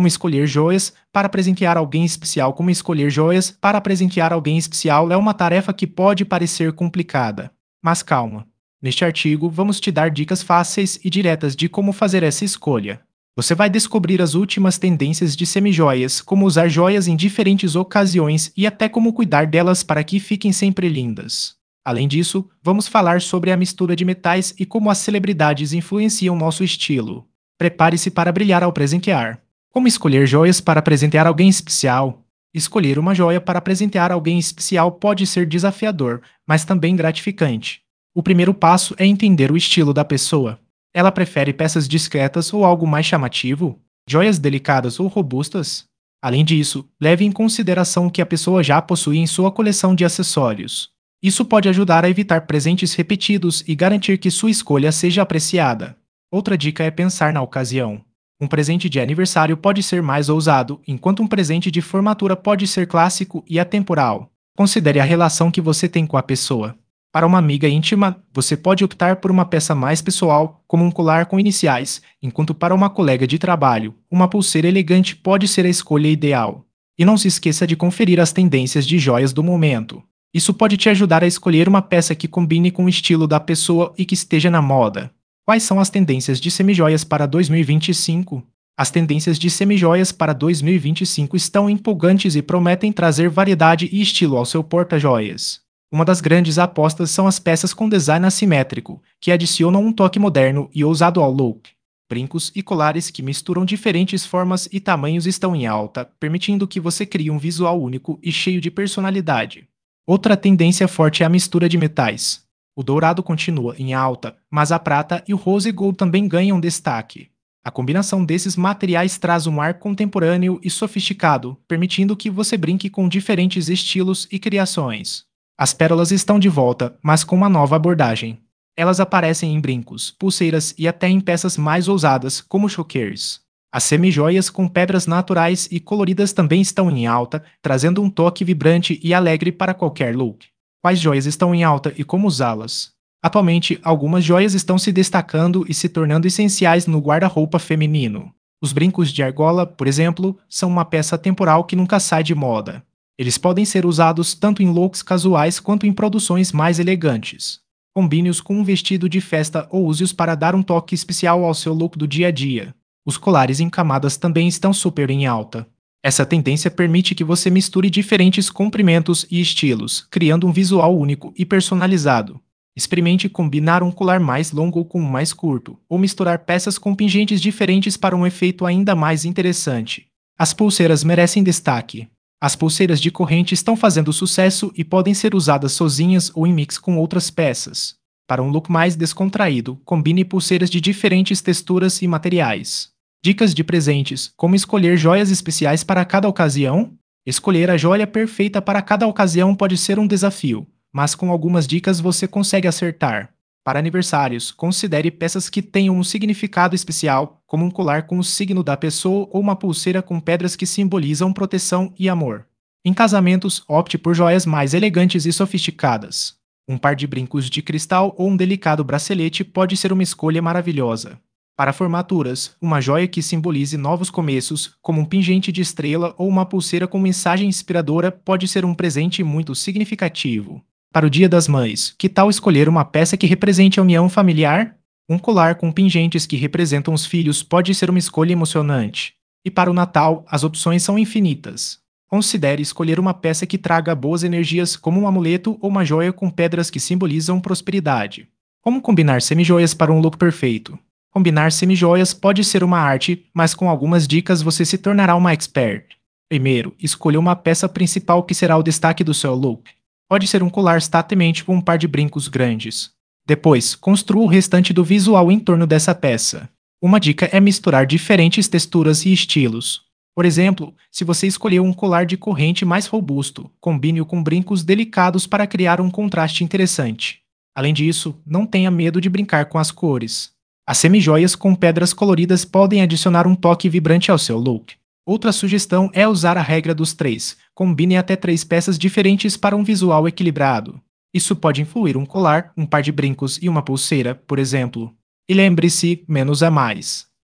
como escolher joias para presentear alguém especial. Como escolher joias para presentear alguém especial é uma tarefa que pode parecer complicada. Mas calma. Neste artigo, vamos te dar dicas fáceis e diretas de como fazer essa escolha. Você vai descobrir as últimas tendências de semijoias, como usar joias em diferentes ocasiões e até como cuidar delas para que fiquem sempre lindas. Além disso, vamos falar sobre a mistura de metais e como as celebridades influenciam nosso estilo. Prepare-se para brilhar ao presentear. Como escolher joias para presentear alguém especial? Escolher uma joia para presentear alguém especial pode ser desafiador, mas também gratificante. O primeiro passo é entender o estilo da pessoa. Ela prefere peças discretas ou algo mais chamativo? Joias delicadas ou robustas? Além disso, leve em consideração o que a pessoa já possui em sua coleção de acessórios. Isso pode ajudar a evitar presentes repetidos e garantir que sua escolha seja apreciada. Outra dica é pensar na ocasião. Um presente de aniversário pode ser mais ousado, enquanto um presente de formatura pode ser clássico e atemporal. Considere a relação que você tem com a pessoa. Para uma amiga íntima, você pode optar por uma peça mais pessoal, como um colar com iniciais, enquanto para uma colega de trabalho, uma pulseira elegante pode ser a escolha ideal. E não se esqueça de conferir as tendências de joias do momento. Isso pode te ajudar a escolher uma peça que combine com o estilo da pessoa e que esteja na moda. Quais são as tendências de semijoias para 2025? As tendências de semijoias para 2025 estão empolgantes e prometem trazer variedade e estilo ao seu porta-joias. Uma das grandes apostas são as peças com design assimétrico, que adicionam um toque moderno e ousado ao look. Brincos e colares que misturam diferentes formas e tamanhos estão em alta, permitindo que você crie um visual único e cheio de personalidade. Outra tendência forte é a mistura de metais. O dourado continua em alta, mas a prata e o rose gold também ganham destaque. A combinação desses materiais traz um ar contemporâneo e sofisticado, permitindo que você brinque com diferentes estilos e criações. As pérolas estão de volta, mas com uma nova abordagem. Elas aparecem em brincos, pulseiras e até em peças mais ousadas, como chokers. As semijoias com pedras naturais e coloridas também estão em alta, trazendo um toque vibrante e alegre para qualquer look. Quais joias estão em alta e como usá-las? Atualmente, algumas joias estão se destacando e se tornando essenciais no guarda-roupa feminino. Os brincos de argola, por exemplo, são uma peça temporal que nunca sai de moda. Eles podem ser usados tanto em looks casuais quanto em produções mais elegantes. Combine-os com um vestido de festa ou use-os para dar um toque especial ao seu look do dia a dia. Os colares em camadas também estão super em alta. Essa tendência permite que você misture diferentes comprimentos e estilos, criando um visual único e personalizado. Experimente combinar um colar mais longo com um mais curto, ou misturar peças com pingentes diferentes para um efeito ainda mais interessante. As pulseiras merecem destaque. As pulseiras de corrente estão fazendo sucesso e podem ser usadas sozinhas ou em mix com outras peças. Para um look mais descontraído, combine pulseiras de diferentes texturas e materiais. Dicas de presentes: como escolher joias especiais para cada ocasião? Escolher a joia perfeita para cada ocasião pode ser um desafio, mas com algumas dicas você consegue acertar. Para aniversários, considere peças que tenham um significado especial, como um colar com o signo da pessoa ou uma pulseira com pedras que simbolizam proteção e amor. Em casamentos, opte por joias mais elegantes e sofisticadas. Um par de brincos de cristal ou um delicado bracelete pode ser uma escolha maravilhosa. Para formaturas, uma joia que simbolize novos começos, como um pingente de estrela ou uma pulseira com mensagem inspiradora, pode ser um presente muito significativo. Para o Dia das Mães, que tal escolher uma peça que represente a união familiar? Um colar com pingentes que representam os filhos pode ser uma escolha emocionante. E para o Natal, as opções são infinitas. Considere escolher uma peça que traga boas energias, como um amuleto ou uma joia com pedras que simbolizam prosperidade. Como combinar semijoias para um look perfeito? Combinar semijoias pode ser uma arte, mas com algumas dicas você se tornará uma expert. Primeiro, escolha uma peça principal que será o destaque do seu look. Pode ser um colar statemente com um par de brincos grandes. Depois, construa o restante do visual em torno dessa peça. Uma dica é misturar diferentes texturas e estilos. Por exemplo, se você escolher um colar de corrente mais robusto, combine-o com brincos delicados para criar um contraste interessante. Além disso, não tenha medo de brincar com as cores. As semijoias com pedras coloridas podem adicionar um toque vibrante ao seu look. Outra sugestão é usar a regra dos 3. Combine até 3 peças diferentes para um visual equilibrado. Isso pode incluir um colar, um par de brincos e uma pulseira, por exemplo. E lembre-se, menos é mais.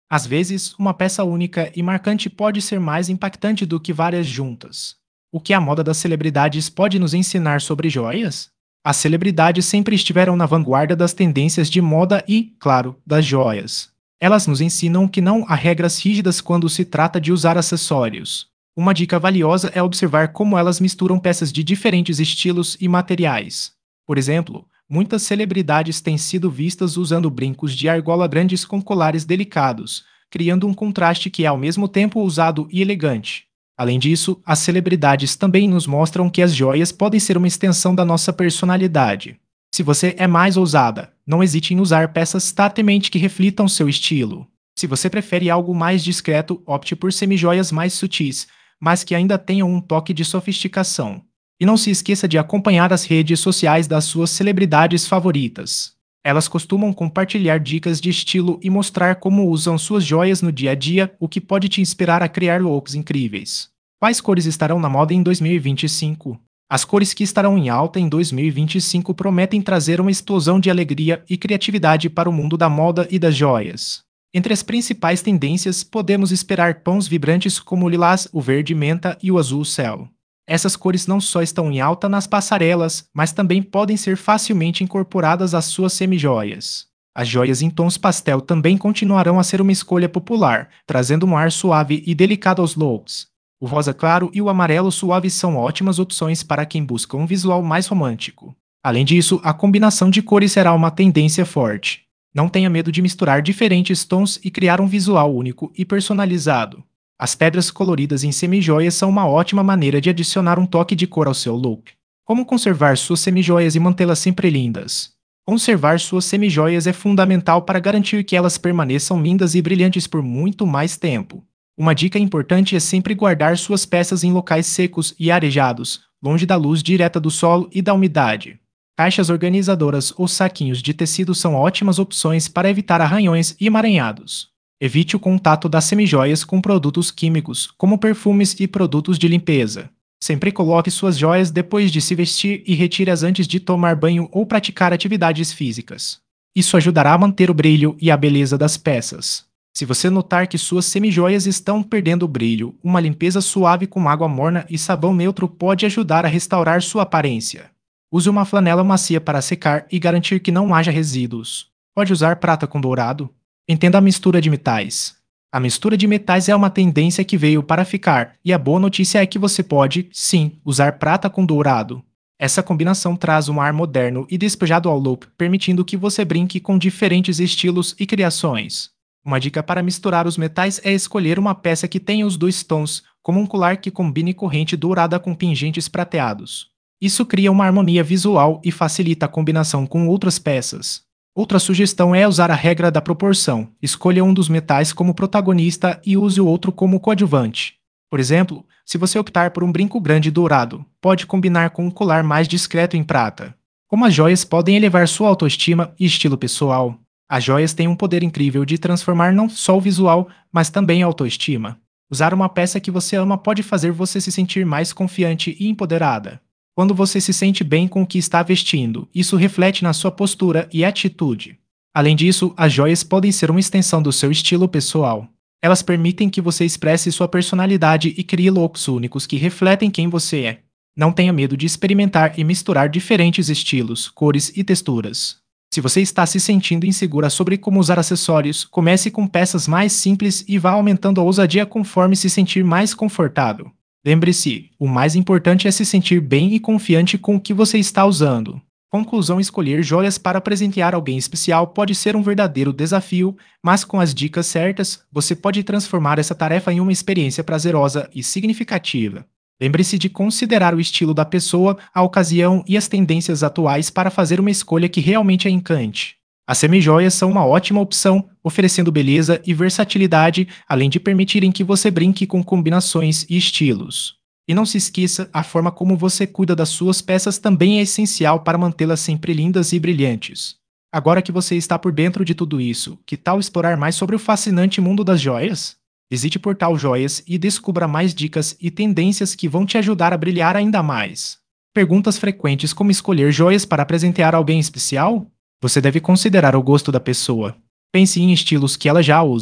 Às vezes, uma peça única e marcante pode ser mais impactante do que várias juntas. O que a moda das celebridades pode nos ensinar sobre joias? As celebridades sempre estiveram na vanguarda das tendências de moda e, claro, das joias. Elas nos ensinam que não há regras rígidas quando se trata de usar acessórios. Uma dica valiosa é observar como elas misturam peças de diferentes estilos e materiais. Por exemplo, muitas celebridades têm sido vistas usando brincos de argola grandes com colares delicados, criando um contraste que é ao mesmo tempo ousado e elegante. Além disso, as celebridades também nos mostram que as joias podem ser uma extensão da nossa personalidade. Se você é mais ousada, não hesite em usar peças tatemente que reflitam seu estilo. Se você prefere algo mais discreto, opte por semijoias mais sutis, mas que ainda tenham um toque de sofisticação. E não se esqueça de acompanhar as redes sociais das suas celebridades favoritas. Elas costumam compartilhar dicas de estilo e mostrar como usam suas joias no dia a dia, o que pode te inspirar a criar looks incríveis. Quais cores estarão na moda em 2025? As cores que estarão em alta em 2025 prometem trazer uma explosão de alegria e criatividade para o mundo da moda e das joias. Entre as principais tendências, podemos esperar tons vibrantes como o lilás, o verde menta e o azul céu. Essas cores não só estão em alta nas passarelas, mas também podem ser facilmente incorporadas às suas semijoias. As joias em tons pastel também continuarão a ser uma escolha popular, trazendo um ar suave e delicado aos looks. O rosa claro e o amarelo suave são ótimas opções para quem busca um visual mais romântico. Além disso, a combinação de cores será uma tendência forte. Não tenha medo de misturar diferentes tons e criar um visual único e personalizado. As pedras coloridas em semijoias são uma ótima maneira de adicionar um toque de cor ao seu look. Como conservar suas semijoias e mantê-las sempre lindas? Conservar suas semijoias é fundamental para garantir que elas permaneçam lindas e brilhantes por muito mais tempo. Uma dica importante é sempre guardar suas peças em locais secos e arejados, longe da luz direta do solo e da umidade. Caixas organizadoras ou saquinhos de tecido são ótimas opções para evitar arranhões e emaranhados. Evite o contato das semijoias com produtos químicos, como perfumes e produtos de limpeza. Sempre coloque suas joias depois de se vestir e retire-as antes de tomar banho ou praticar atividades físicas. Isso ajudará a manter o brilho e a beleza das peças. Se você notar que suas semijoias estão perdendo o brilho, uma limpeza suave com água morna e sabão neutro pode ajudar a restaurar sua aparência. Use uma flanela macia para secar e garantir que não haja resíduos. Pode usar prata com dourado? Entenda a mistura de metais. A mistura de metais é uma tendência que veio para ficar, e a boa notícia é que você pode, sim, usar prata com dourado. Essa combinação traz um ar moderno e despojado ao look, permitindo que você brinque com diferentes estilos e criações. Uma dica para misturar os metais é escolher uma peça que tenha os dois tons, como um colar que combine corrente dourada com pingentes prateados. Isso cria uma harmonia visual e facilita a combinação com outras peças. Outra sugestão é usar a regra da proporção. Escolha um dos metais como protagonista e use o outro como coadjuvante. Por exemplo, se você optar por um brinco grande dourado, pode combinar com um colar mais discreto em prata. Como as joias podem elevar sua autoestima e estilo pessoal? As joias têm um poder incrível de transformar não só o visual, mas também a autoestima. Usar uma peça que você ama pode fazer você se sentir mais confiante e empoderada. Quando você se sente bem com o que está vestindo, isso reflete na sua postura e atitude. Além disso, as joias podem ser uma extensão do seu estilo pessoal. Elas permitem que você expresse sua personalidade e crie looks únicos que refletem quem você é. Não tenha medo de experimentar e misturar diferentes estilos, cores e texturas. Se você está se sentindo insegura sobre como usar acessórios, comece com peças mais simples e vá aumentando a ousadia conforme se sentir mais confortável. Lembre-se, o mais importante é se sentir bem e confiante com o que você está usando. Conclusão: escolher joias para presentear alguém especial pode ser um verdadeiro desafio, mas com as dicas certas, você pode transformar essa tarefa em uma experiência prazerosa e significativa. Lembre-se de considerar o estilo da pessoa, a ocasião e as tendências atuais para fazer uma escolha que realmente a encante. As semijoias são uma ótima opção, oferecendo beleza e versatilidade, além de permitirem que você brinque com combinações e estilos. E não se esqueça, a forma como você cuida das suas peças também é essencial para mantê-las sempre lindas e brilhantes. Agora que você está por dentro de tudo isso, que tal explorar mais sobre o fascinante mundo das joias? Visite o portal Joias e descubra mais dicas e tendências que vão te ajudar a brilhar ainda mais. Perguntas frequentes: como escolher joias para presentear alguém especial? Você deve considerar o gosto da pessoa. Pense em estilos que ela já usa.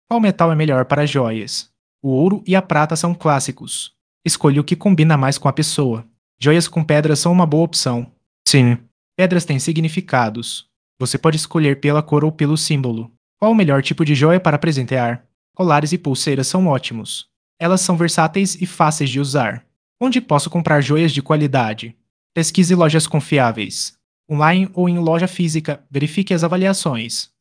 Qual metal é melhor para joias? O ouro e a prata são clássicos. Escolha o que combina mais com a pessoa. Joias com pedras são uma boa opção. Sim, pedras têm significados. Você pode escolher pela cor ou pelo símbolo. Qual o melhor tipo de joia para presentear? Colares e pulseiras são ótimos. Elas são versáteis e fáceis de usar. Onde posso comprar joias de qualidade? Pesquise lojas confiáveis. Online ou em loja física, verifique as avaliações.